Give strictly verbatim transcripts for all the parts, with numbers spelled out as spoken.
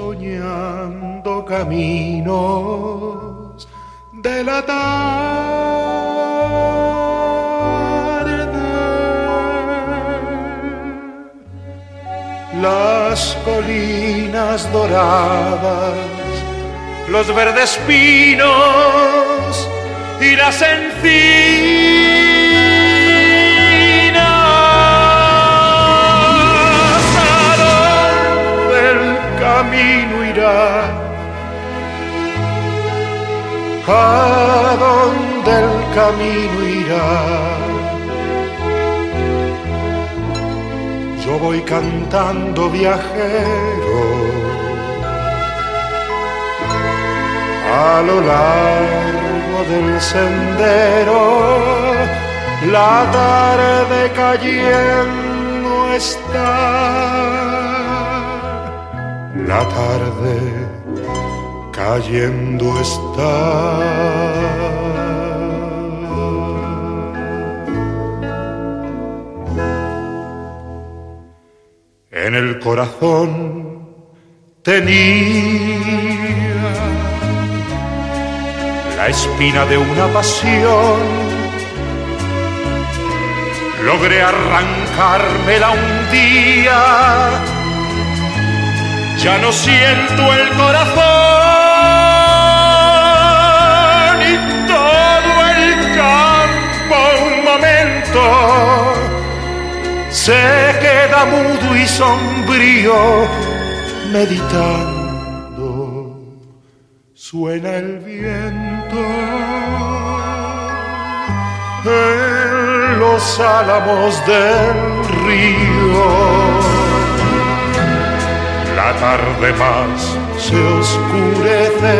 soñando caminos de la tarde, las colinas doradas, los verdes pinos y las encinas. ¿A dónde el camino irá? ¿A dónde el camino irá? Yo voy cantando viajero a lo largo del sendero, la tarde cayendo está, la tarde cayendo está. En el corazón tenía la espina de una pasión, logré arrancármela un día, ya no siento el corazón y todo el campo un momento se queda mudo y sombrío meditando. Suena el viento en los álamos del río. La tarde más se oscurece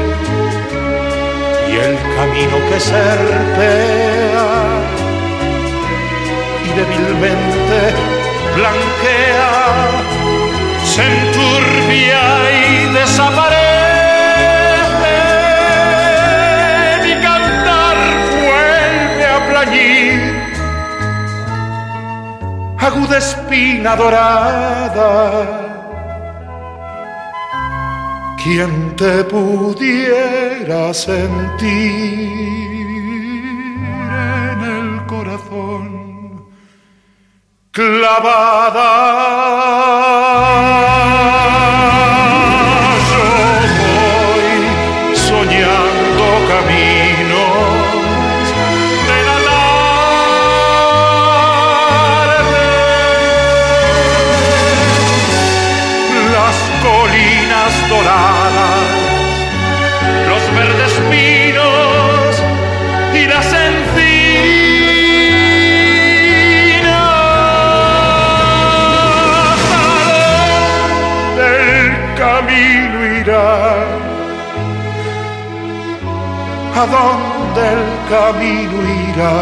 y el camino que serpea y débilmente blanquea se enturbia y desaparece. Mi cantar vuelve a plañir, aguda espina dorada. ¿Quién te pudiera sentir en el corazón clavada? Yo voy soñando caminos de la tarde, las colinas doradas, los verdes pinos y las encinas. ¿A dónde el camino irá? ¿A dónde el camino irá?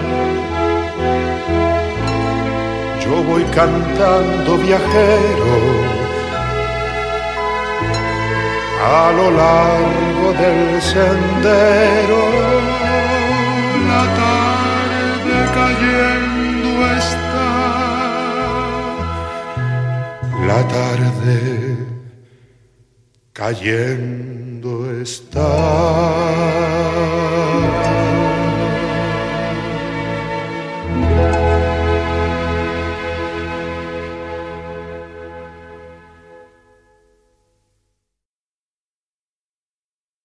Yo voy cantando viajero a lo largo del sendero, la tarde cayendo está, la tarde cayendo está.